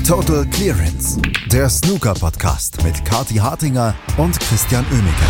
Total Clearance, der Snooker-Podcast mit Kathi Hartinger und Christian Oemeke.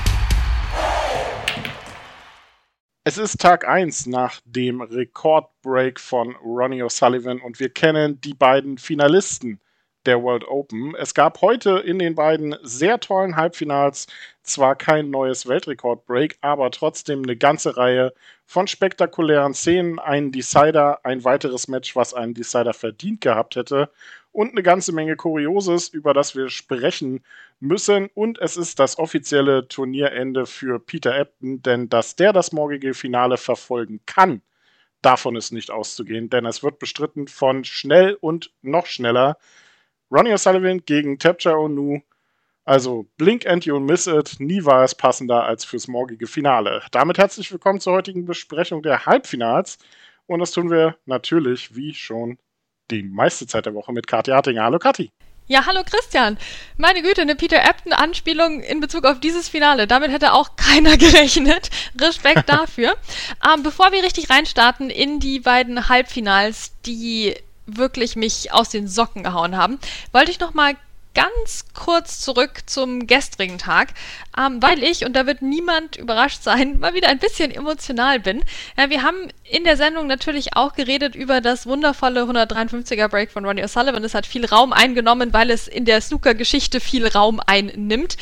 Es ist Tag 1 nach dem Rekordbreak von Ronnie O'Sullivan und wir kennen die beiden Finalisten der World Open. Es gab heute in den beiden sehr tollen Halbfinals zwar kein neues Weltrekordbreak, aber trotzdem eine ganze Reihe von spektakulären Szenen, einen Decider, ein weiteres Match, was einen Decider verdient gehabt hätte und eine ganze Menge Kurioses, über das wir sprechen müssen. Und es ist das offizielle Turnierende für Peter Ebdon, denn dass der das morgige Finale verfolgen kann, davon ist nicht auszugehen, denn es wird bestritten von schnell und noch schneller Ronnie O'Sullivan gegen Tapchai Onu. Also blink and you'll miss it. Nie war es passender als fürs morgige Finale. Damit herzlich willkommen zur heutigen Besprechung der Halbfinals. Und das tun wir natürlich, wie schon die meiste Zeit der Woche, mit Kathi Hartinger. Hallo Kathi. Ja, hallo Christian. Meine Güte, eine Peter Ebdon-Anspielung in Bezug auf dieses Finale. Damit hätte auch keiner gerechnet. Respekt dafür. Bevor wir richtig reinstarten in die beiden Halbfinals, die wirklich mich aus den Socken gehauen haben, wollte ich noch mal ganz kurz zurück zum gestrigen Tag, weil ich, und da wird niemand überrascht sein, mal wieder ein bisschen emotional bin. Ja, wir haben in der Sendung natürlich auch geredet über das wundervolle 153er Break von Ronnie O'Sullivan. Es hat viel Raum eingenommen, weil es in der Snooker-Geschichte viel Raum einnimmt.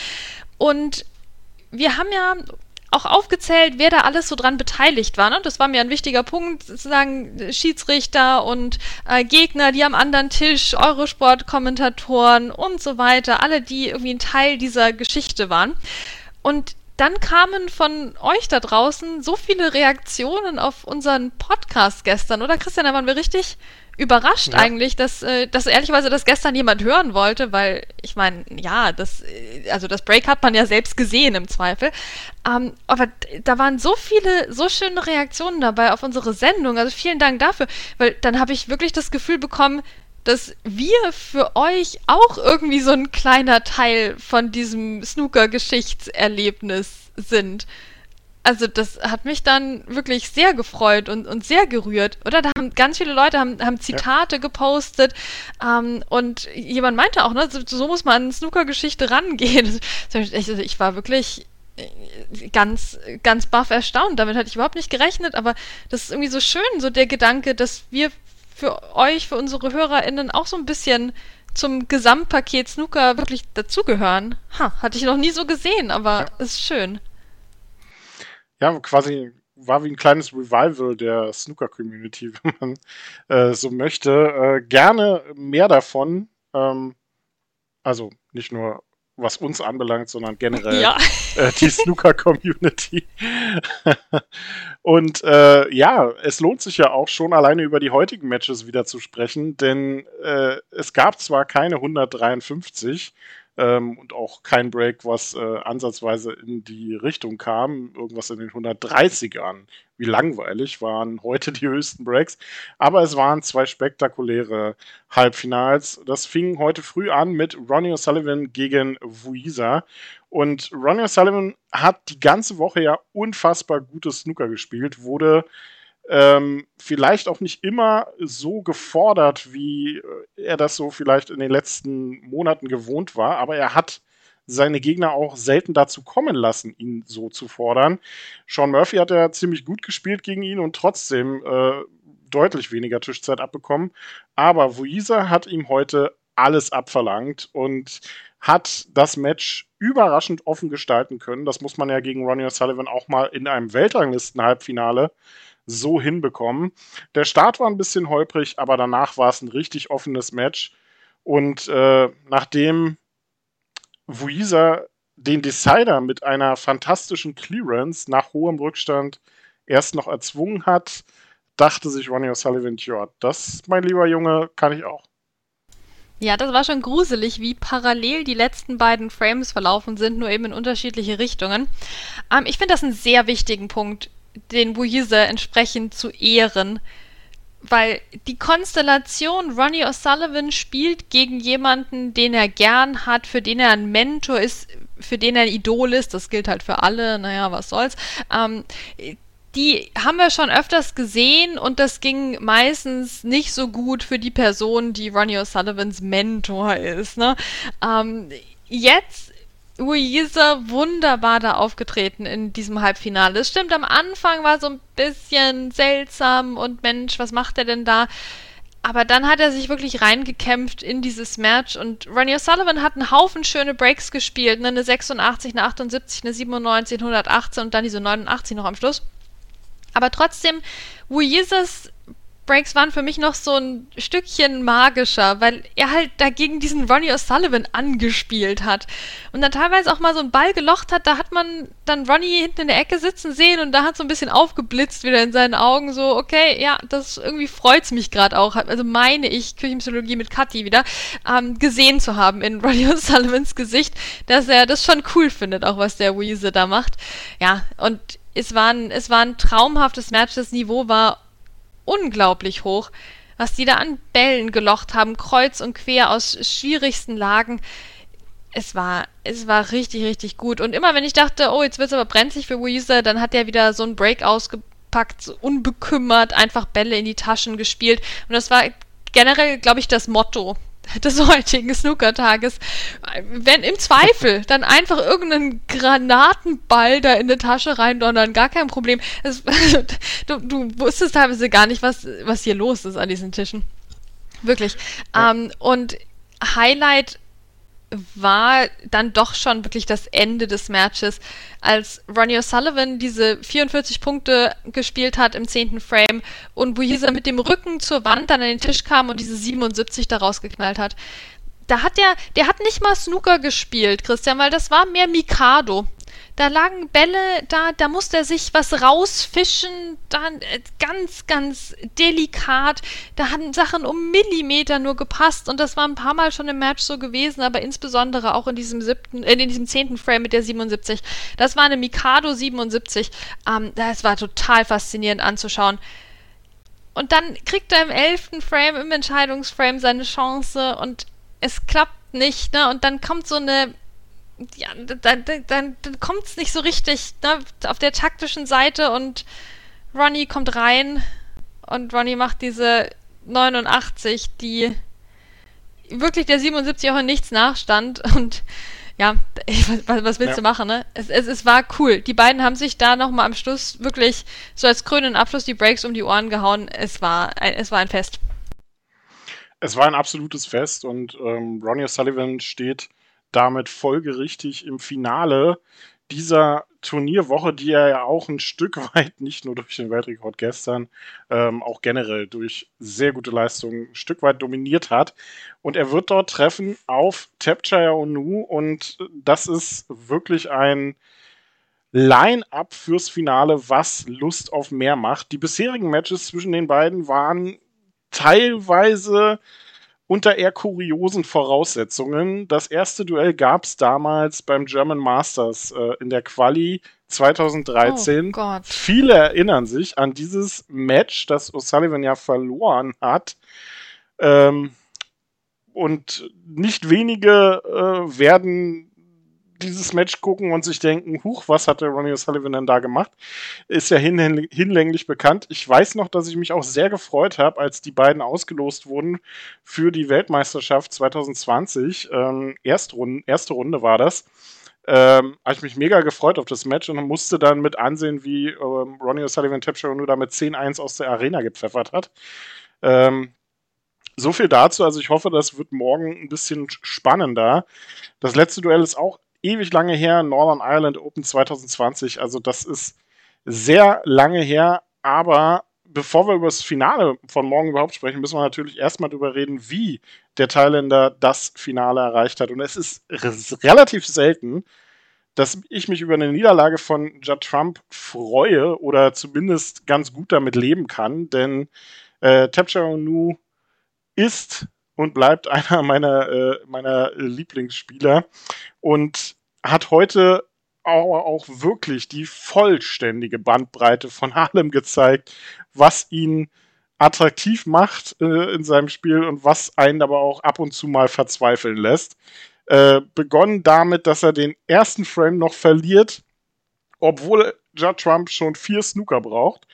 Und wir haben ja auch aufgezählt, wer da alles so dran beteiligt war. Ne? Das war mir ein wichtiger Punkt, sozusagen Schiedsrichter und Gegner, die am anderen Tisch, Eurosport-Kommentatoren und so weiter, alle, die irgendwie ein Teil dieser Geschichte waren. Und dann kamen von euch da draußen so viele Reaktionen auf unseren Podcast gestern, oder Christian, da waren wir richtig überrascht eigentlich, dass ehrlicherweise das gestern jemand hören wollte, weil ich meine, ja, das Break hat man ja selbst gesehen im Zweifel, aber da waren so viele, so schöne Reaktionen dabei auf unsere Sendung, also vielen Dank dafür, weil dann habe ich wirklich das Gefühl bekommen, dass wir für euch auch irgendwie so ein kleiner Teil von diesem Snooker-Geschichtserlebnis sind. Also das hat mich dann wirklich sehr gefreut und sehr gerührt, oder? Da haben ganz viele Leute haben Zitate gepostet und jemand meinte auch, ne, so muss man an Snooker-Geschichte rangehen. Also ich war wirklich ganz, ganz baff erstaunt. Damit hatte ich überhaupt nicht gerechnet, aber das ist irgendwie so schön, so der Gedanke, dass wir für euch, für unsere HörerInnen auch so ein bisschen zum Gesamtpaket Snooker wirklich dazugehören. Hatte ich noch nie so gesehen, aber ist schön. Ja, quasi war wie ein kleines Revival der Snooker-Community, wenn man so möchte. Gerne mehr davon. Also nicht nur was uns anbelangt, sondern generell die Snooker-Community. Und es lohnt sich ja auch schon alleine über die heutigen Matches wieder zu sprechen, denn es gab zwar keine 153, und auch kein Break, was ansatzweise in die Richtung kam. Irgendwas in den 130ern. Wie langweilig waren heute die höchsten Breaks. Aber es waren zwei spektakuläre Halbfinals. Das fing heute früh an mit Ronnie O'Sullivan gegen Vuisa. Und Ronnie O'Sullivan hat die ganze Woche ja unfassbar gutes Snooker gespielt, wurde vielleicht auch nicht immer so gefordert, wie er das so vielleicht in den letzten Monaten gewohnt war, aber er hat seine Gegner auch selten dazu kommen lassen, ihn so zu fordern. Sean Murphy hat ja ziemlich gut gespielt gegen ihn und trotzdem deutlich weniger Tischzeit abbekommen, aber Vuisa hat ihm heute alles abverlangt und hat das Match überraschend offen gestalten können. Das muss man ja gegen Ronnie O'Sullivan auch mal in einem Weltranglisten-Halbfinale so hinbekommen. Der Start war ein bisschen holprig, aber danach war es ein richtig offenes Match. Und nachdem Vuisa den Decider mit einer fantastischen Clearance nach hohem Rückstand erst noch erzwungen hat, dachte sich Ronnie O'Sullivan, ja, das, mein lieber Junge, kann ich auch. Ja, das war schon gruselig, wie parallel die letzten beiden Frames verlaufen sind, nur eben in unterschiedliche Richtungen. Ich finde das einen sehr wichtigen Punkt, den Vuisa entsprechend zu ehren, weil die Konstellation Ronnie O'Sullivan spielt gegen jemanden, den er gern hat, für den er ein Mentor ist, für den er ein Idol ist, das gilt halt für alle, naja, was soll's, die haben wir schon öfters gesehen und das ging meistens nicht so gut für die Person, die Ronnie O'Sullivans Mentor ist. Ne? Jetzt Ruiza wunderbar da aufgetreten in diesem Halbfinale. Es stimmt, am Anfang war so ein bisschen seltsam und Mensch, was macht er denn da? Aber dann hat er sich wirklich reingekämpft in dieses Match und Ronnie O'Sullivan hat einen Haufen schöne Breaks gespielt, ne? Eine 86, eine 78, eine 97, eine 118 und dann diese 89 noch am Schluss. Aber trotzdem, Ruizas Breaks waren für mich noch so ein Stückchen magischer, weil er halt dagegen diesen Ronnie O'Sullivan angespielt hat. Und dann teilweise auch mal so einen Ball gelocht hat, da hat man dann Ronnie hinten in der Ecke sitzen sehen und da hat so ein bisschen aufgeblitzt wieder in seinen Augen, so, okay, ja, das irgendwie freut's mich gerade auch, also meine ich, Küchenpsychologie mit Kathi wieder, gesehen zu haben in Ronnie O'Sullivans Gesicht, dass er das schon cool findet, auch was der Ruiza da macht. Ja, und es war ein traumhaftes Match, das Niveau war unglaublich hoch, was die da an Bällen gelocht haben, kreuz und quer aus schwierigsten Lagen. Es war richtig, richtig gut. Und immer wenn ich dachte, oh, jetzt wird's aber brenzlig für Ruiza, dann hat er wieder so einen Break ausgepackt, so unbekümmert, einfach Bälle in die Taschen gespielt. Und das war generell, glaube ich, das Motto des heutigen Snookertages. Wenn im Zweifel dann einfach irgendeinen Granatenball da in die Tasche reindonnern, gar kein Problem. Du wusstest teilweise gar nicht, was hier los ist an diesen Tischen. Wirklich. Ja. Und Highlight war dann doch schon wirklich das Ende des Matches, als Ronnie O'Sullivan diese 44 Punkte gespielt hat im 10. Frame und Ruiza mit dem Rücken zur Wand dann an den Tisch kam und diese 77 da rausgeknallt hat. Der hat nicht mal Snooker gespielt, Christian, weil das war mehr Mikado. Da lagen Bälle, da musste er sich was rausfischen, dann ganz, ganz delikat. Da hatten Sachen um Millimeter nur gepasst und das war ein paar Mal schon im Match so gewesen, aber insbesondere auch in diesem 10. Frame mit der 77. Das war eine Mikado 77. Das war total faszinierend anzuschauen. Und dann kriegt er im 11. Frame, im Entscheidungsframe seine Chance und es klappt nicht, ne? Und dann kommt so eine ja, dann kommt es nicht so richtig, ne, auf der taktischen Seite und Ronnie kommt rein und Ronnie macht diese 89, die wirklich der 77 auch in nichts nachstand und ja, was willst du machen, ne? Es war cool. Die beiden haben sich da nochmal am Schluss wirklich so als krönenden Abschluss die Breaks um die Ohren gehauen. Es war ein Fest. Es war ein absolutes Fest und Ronnie O'Sullivan steht damit folgerichtig im Finale dieser Turnierwoche, die er ja auch ein Stück weit, nicht nur durch den Weltrekord gestern, auch generell durch sehr gute Leistungen ein Stück weit dominiert hat. Und er wird dort treffen auf Tapchaya Onu und das ist wirklich ein Line-Up fürs Finale, was Lust auf mehr macht. Die bisherigen Matches zwischen den beiden waren teilweise unter eher kuriosen Voraussetzungen. Das erste Duell gab es damals beim German Masters in der Quali 2013. Oh Gott. Viele erinnern sich an dieses Match, das O'Sullivan ja verloren hat. Und nicht wenige werden dieses Match gucken und sich denken, huch, was hat der Ronnie O'Sullivan denn da gemacht? Ist ja hinlänglich bekannt. Ich weiß noch, dass ich mich auch sehr gefreut habe, als die beiden ausgelost wurden für die Weltmeisterschaft 2020. Erste Runde war das. Habe ich mich mega gefreut auf das Match und musste dann mit ansehen, wie Ronnie O'Sullivan Tapchaya Onu da mit 10-1 aus der Arena gepfeffert hat. So viel dazu. Also ich hoffe, das wird morgen ein bisschen spannender. Das letzte Duell ist auch ewig lange her, Northern Ireland Open 2020, also das ist sehr lange her, aber bevor wir über das Finale von morgen überhaupt sprechen, müssen wir natürlich erstmal darüber reden, wie der Thailänder das Finale erreicht hat. Und es ist relativ selten, dass ich mich über eine Niederlage von Judd Trump freue oder zumindest ganz gut damit leben kann, denn Tapchaya Onu ist und bleibt einer meiner Lieblingsspieler und hat heute auch wirklich die vollständige Bandbreite von allem gezeigt, was ihn attraktiv macht in seinem Spiel und was einen aber auch ab und zu mal verzweifeln lässt. Begonnen damit, dass er den ersten Frame noch verliert, obwohl Judd Trump schon 4 Snooker braucht.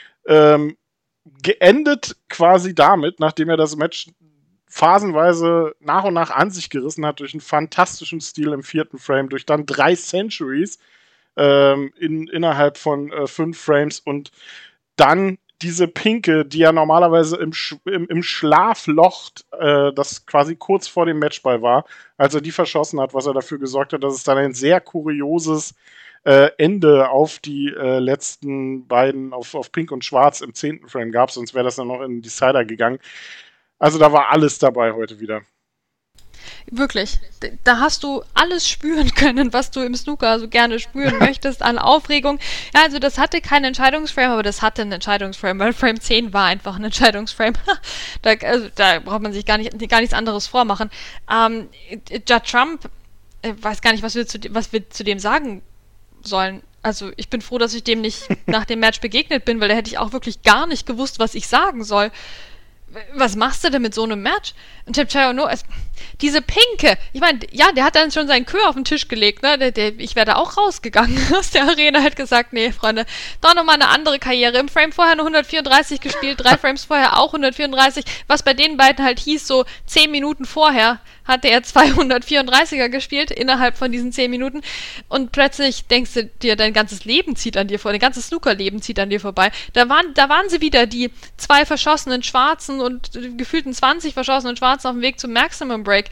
Geendet quasi damit, nachdem er das Match phasenweise nach und nach an sich gerissen hat durch einen fantastischen Stil im 4. Frame, durch dann 3 Centuries innerhalb von 5 Frames und dann diese Pinke, die ja normalerweise im Schlafloch, das quasi kurz vor dem Matchball war, als er die verschossen hat, was er dafür gesorgt hat, dass es dann ein sehr kurioses Ende auf die letzten beiden, auf Pink und Schwarz im 10. Frame gab, sonst wäre das dann noch in den Decider gegangen. Also da war alles dabei heute wieder. Wirklich. Da hast du alles spüren können, was du im Snooker so gerne spüren möchtest an Aufregung. Ja, also das hatte keinen Entscheidungsframe, aber das hatte einen Entscheidungsframe, weil Frame 10 war einfach ein Entscheidungsframe. Da braucht man sich gar nichts anderes vormachen. Judd Trump, weiß gar nicht, was wir zu dem sagen sollen. Also ich bin froh, dass ich dem nicht nach dem Match begegnet bin, weil da hätte ich auch wirklich gar nicht gewusst, was ich sagen soll. Was machst du denn mit so einem Match? Und Tipchaiono, diese Pinke, ich meine, ja, der hat dann schon seinen Kö auf den Tisch gelegt, ne? Ich wäre da auch rausgegangen aus der Arena, hätte gesagt, nee, Freunde, doch nochmal eine andere Karriere. Im Frame vorher nur 134 gespielt, 3 Frames vorher auch 134, was bei den beiden halt hieß, so 10 Minuten vorher hatte er 234er gespielt, innerhalb von diesen 10 Minuten. Und plötzlich denkst du dir, dein ganzes Leben zieht an dir vorbei, dein ganzes Snookerleben zieht an dir vorbei. Da waren sie wieder, die 2 verschossenen Schwarzen und gefühlten 20 verschossenen Schwarzen auf dem Weg zum Maximum Break.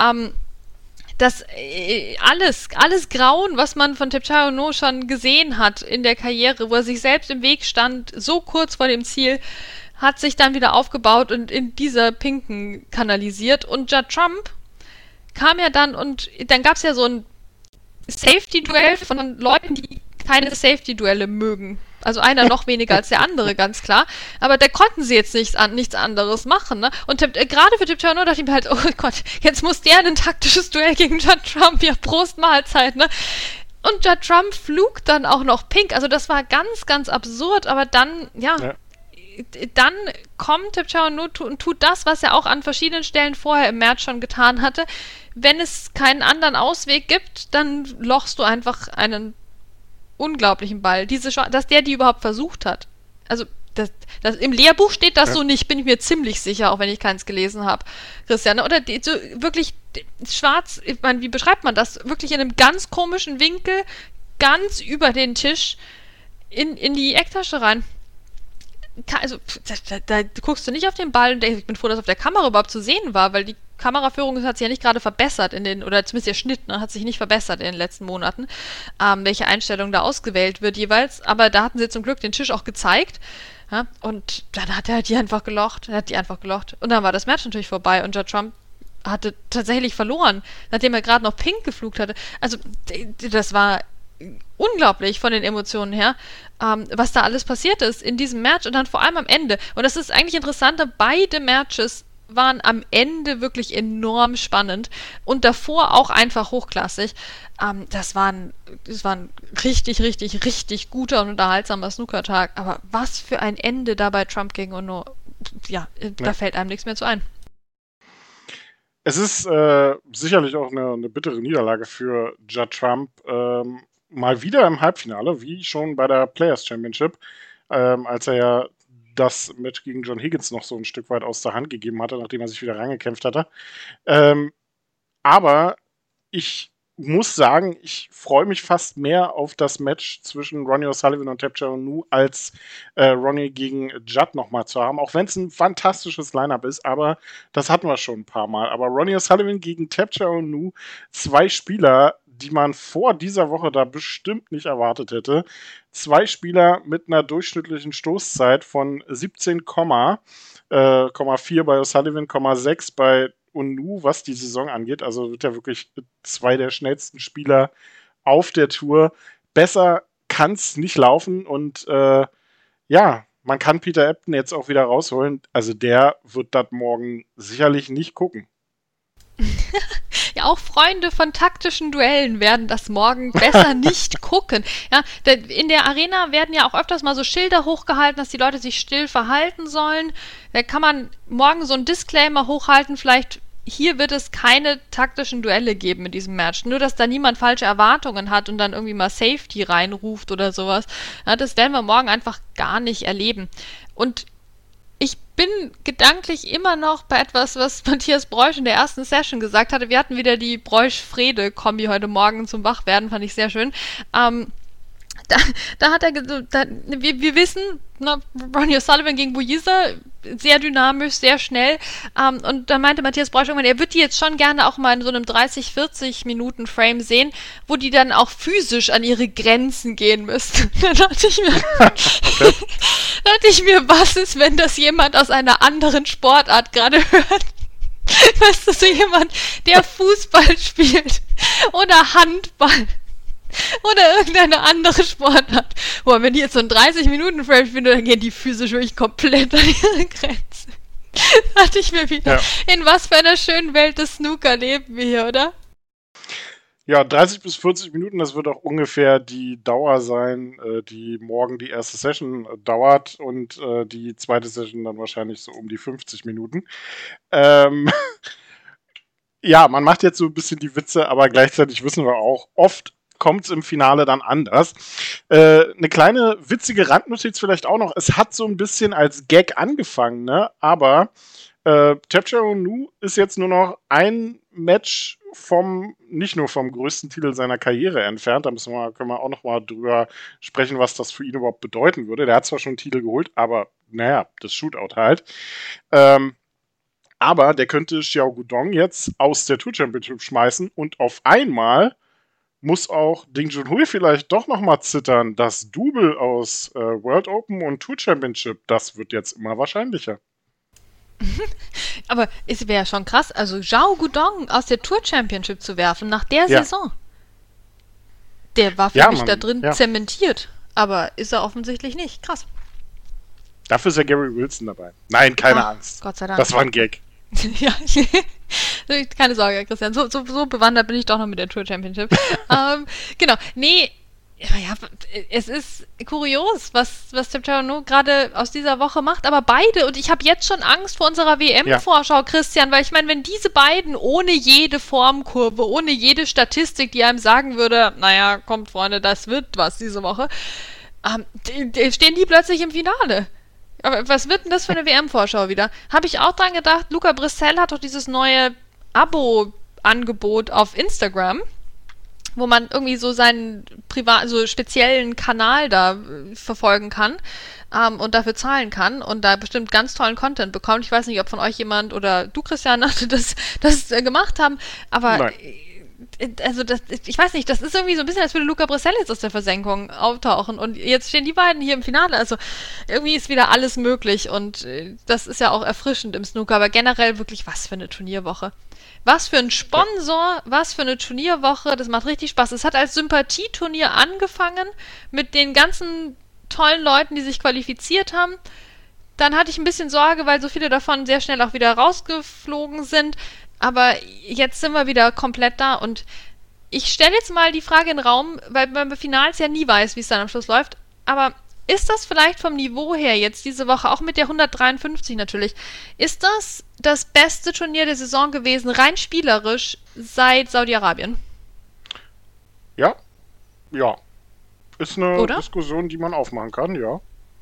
Das alles Grauen, was man von Tipchaiono schon gesehen hat in der Karriere, wo er sich selbst im Weg stand, so kurz vor dem Ziel, hat sich dann wieder aufgebaut und in dieser Pinken kanalisiert. Und Judd Trump kam ja dann und dann gab es ja so ein Safety-Duell von Leuten, die keine Safety-Duelle mögen. Also einer noch weniger als der andere, ganz klar. Aber da konnten sie jetzt nichts anderes machen, ne? Und gerade für Tipchaiono dachte ich mir halt, oh Gott, jetzt muss der ein taktisches Duell gegen Judd Trump, ja, Prost Mahlzeit, ne? Und Judd Trump flog dann auch noch Pink. Also das war ganz, ganz absurd, aber dann, ja. Dann kommt Tipchaiono und tut das, was er auch an verschiedenen Stellen vorher im Match schon getan hatte. Wenn es keinen anderen Ausweg gibt, dann lochst du einfach einen unglaublichen Ball. Dass der die überhaupt versucht hat. Also, im Lehrbuch steht das so nicht, bin ich mir ziemlich sicher, auch wenn ich keins gelesen habe, Christian. Oder so wirklich schwarz, ich meine, wie beschreibt man das? Wirklich in einem ganz komischen Winkel, ganz über den Tisch, in die Ecktasche rein. Also, da guckst du nicht auf den Ball und denkst, ich bin froh, dass auf der Kamera überhaupt zu sehen war, weil die Kameraführung hat sich ja nicht gerade verbessert oder zumindest der Schnitt, ne, hat sich nicht verbessert in den letzten Monaten, welche Einstellung da ausgewählt wird jeweils, aber da hatten sie zum Glück den Tisch auch gezeigt, ja, und dann hat er die einfach gelocht, und dann war das Match natürlich vorbei und Judd Trump hatte tatsächlich verloren, nachdem er gerade noch Pink geflugt hatte. Also, das war unglaublich von den Emotionen her, was da alles passiert ist in diesem Match und dann vor allem am Ende. Und das ist eigentlich interessant, beide Matches waren am Ende wirklich enorm spannend und davor auch einfach hochklassig. Das war ein richtig, richtig, richtig guter und unterhaltsamer Snookertag. Aber was für ein Ende da bei Trump gegen Ono. Ja, da fällt einem nichts mehr zu ein. Es ist sicherlich auch eine bittere Niederlage für Judd Trump. Mal wieder im Halbfinale, wie schon bei der Players Championship, als er ja das Match gegen John Higgins noch so ein Stück weit aus der Hand gegeben hatte, nachdem er sich wieder rangekämpft hatte. Aber ich muss sagen, ich freue mich fast mehr auf das Match zwischen Ronnie O'Sullivan und Tipchaiono als Ronnie gegen Judd nochmal zu haben, auch wenn es ein fantastisches Line-Up ist, aber das hatten wir schon ein paar Mal. Aber Ronnie O'Sullivan gegen Tipchaiono, 2 Spieler, die man vor dieser Woche da bestimmt nicht erwartet hätte. 2 Spieler mit einer durchschnittlichen Stoßzeit von 17,4 bei O'Sullivan, 6 bei Onu, was die Saison angeht. Also wird ja wirklich 2 der schnellsten Spieler auf der Tour. Besser kann es nicht laufen und ja, man kann Peter Ebdon jetzt auch wieder rausholen. Also der wird das morgen sicherlich nicht gucken. Ja, auch Freunde von taktischen Duellen werden das morgen besser nicht gucken. Ja, in der Arena werden ja auch öfters mal so Schilder hochgehalten, dass die Leute sich still verhalten sollen. Da kann man morgen so einen Disclaimer hochhalten, vielleicht hier wird es keine taktischen Duelle geben in diesem Match. Nur, dass da niemand falsche Erwartungen hat und dann irgendwie mal Safety reinruft oder sowas. Ja, das werden wir morgen einfach gar nicht erleben. Und ich bin gedanklich immer noch bei etwas, was Matthias Broich in der ersten Session gesagt hatte. Wir hatten wieder die Broich-Frede-Kombi heute Morgen zum Wachwerden, fand ich sehr schön. Da hat er wir wissen, Ronnie O'Sullivan gegen Buiza, sehr dynamisch, sehr schnell. Und dann meinte Matthias Broich irgendwann, er würde die jetzt schon gerne auch mal in so einem 30-40 Minuten Frame sehen, wo die dann auch physisch an ihre Grenzen gehen müssten. Da dachte ich mir, was ist, wenn das jemand aus einer anderen Sportart gerade hört? Weißt du, so jemand, der Fußball spielt oder Handball oder irgendeine andere Sportart. Boah, wenn die jetzt so einen 30-Minuten-Frame spielen, dann gehen die physisch wirklich komplett an ihre Grenzen. Dachte ich mir wieder, in was für einer schönen Welt des Snooker leben wir hier, oder? Ja, 30 bis 40 Minuten, das wird auch ungefähr die Dauer sein, die morgen die erste Session dauert und die zweite Session dann wahrscheinlich so um die 50 Minuten. Ja, man macht jetzt so ein bisschen die Witze, aber gleichzeitig wissen wir auch, oft kommt es im Finale dann anders. Eine kleine witzige Randnotiz vielleicht auch noch. Es hat so ein bisschen als Gag angefangen, ne? Aber Tapchero Nu ist jetzt nur noch ein Match nicht nur vom größten Titel seiner Karriere entfernt. Da können wir auch noch mal drüber sprechen, was das für ihn überhaupt bedeuten würde. Der hat zwar schon einen Titel geholt, aber naja, das Shootout halt. Aber der könnte Xiao Guodong jetzt aus der Tour Championship schmeißen und auf einmal muss auch Ding Junhui vielleicht doch nochmal zittern. Das Double aus World Open und Tour Championship, das wird jetzt immer wahrscheinlicher. Aber es wäre schon krass, also Xiao Guodong aus der Tour Championship zu werfen nach der Saison. Der war für mich da drin zementiert, aber ist er offensichtlich nicht. Krass. Dafür ist ja Gary Wilson dabei. Nein, keine Angst. Gott sei Dank. Das war ein Gag. Ja, keine Sorge, Christian. So bewandert bin ich doch noch mit der Tour Championship. Genau. Nee, ja, es ist kurios, was Tapchero Nu gerade aus dieser Woche macht, aber beide, und ich habe jetzt schon Angst vor unserer WM-Vorschau, Christian, weil ich meine, wenn diese beiden ohne jede Formkurve, ohne jede Statistik, die einem sagen würde, naja, kommt Freunde, das wird was diese Woche, stehen die plötzlich im Finale. Aber was wird denn das für eine WM-Vorschau wieder? Habe ich auch dran gedacht, Luca Brissell hat doch dieses neue Abo-Angebot auf Instagram, wo man irgendwie so seinen so speziellen Kanal da verfolgen kann und dafür zahlen kann und da bestimmt ganz tollen Content bekommt. Ich weiß nicht, ob von euch jemand oder du, Christian, das gemacht haben, aber Nein. Also ich weiß nicht, das ist irgendwie so ein bisschen, als würde Luca Brissell jetzt aus der Versenkung auftauchen und jetzt stehen die beiden hier im Finale, also irgendwie ist wieder alles möglich und das ist ja auch erfrischend im Snooker, aber generell wirklich, was für eine Turnierwoche. Was für ein Sponsor, was für eine Turnierwoche, das macht richtig Spaß. Es hat als Sympathieturnier angefangen mit den ganzen tollen Leuten, die sich qualifiziert haben. Dann hatte ich ein bisschen Sorge, weil so viele davon sehr schnell auch wieder rausgeflogen sind. Aber jetzt sind wir wieder komplett da und ich stelle jetzt mal die Frage in den Raum, weil man bei Finals ja nie weiß, wie es dann am Schluss läuft, aber ist das vielleicht vom Niveau her jetzt diese Woche, auch mit der 153 natürlich, ist das beste Turnier der Saison gewesen, rein spielerisch, seit Saudi-Arabien? Ja. Ist eine Diskussion, die man aufmachen kann, ja.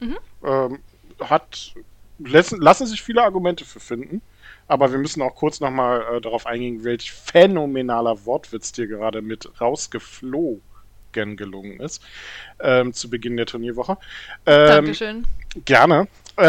Lassen sich viele Argumente für finden. Aber wir müssen auch kurz nochmal darauf eingehen, welch phänomenaler Wortwitz dir gerade mit rausgeflogen gelungen ist zu Beginn der Turnierwoche. Dankeschön. Gerne.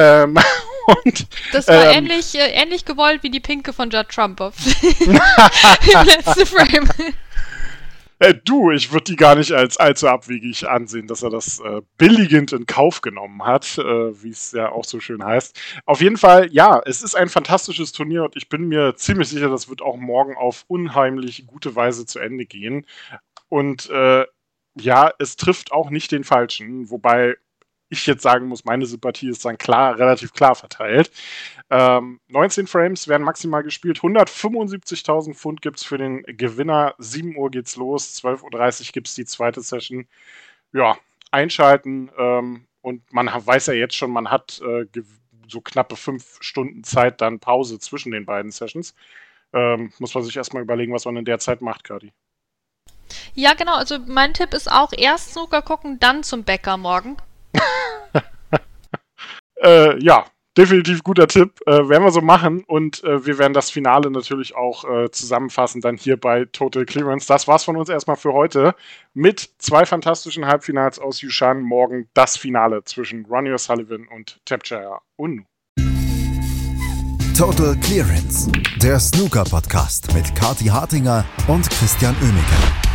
Das war ähnlich gewollt wie die Pinke von Judd Trump im letzten Frame. Ich würde die gar nicht als allzu abwegig ansehen, dass er das billigend in Kauf genommen hat, wie es ja auch so schön heißt. Auf jeden Fall, ja, es ist ein fantastisches Turnier und ich bin mir ziemlich sicher, das wird auch morgen auf unheimlich gute Weise zu Ende gehen. Und es trifft auch nicht den Falschen, wobei ich jetzt sagen muss, meine Sympathie ist dann relativ klar verteilt. 19 Frames werden maximal gespielt, 175.000 Pfund gibt es für den Gewinner, 7 Uhr geht's los, 12.30 Uhr gibt es die zweite Session. Ja, einschalten und man weiß ja jetzt schon, man hat so knappe 5 Stunden Zeit, dann Pause zwischen den beiden Sessions. muss man sich erstmal überlegen, was man in der Zeit macht, Kati. Ja, genau. Also mein Tipp ist auch erst Snooker gucken, dann zum Bäcker morgen. Ja, definitiv guter Tipp. Werden wir so machen und wir werden das Finale natürlich auch zusammenfassen dann hier bei Total Clearance. Das war's von uns erstmal für heute mit 2 fantastischen Halbfinals aus Yushan. Morgen das Finale zwischen Ronnie O'Sullivan und Tapchaya Unnu. Total Clearance, der Snooker-Podcast mit Kathi Hartinger und Christian Oemeke.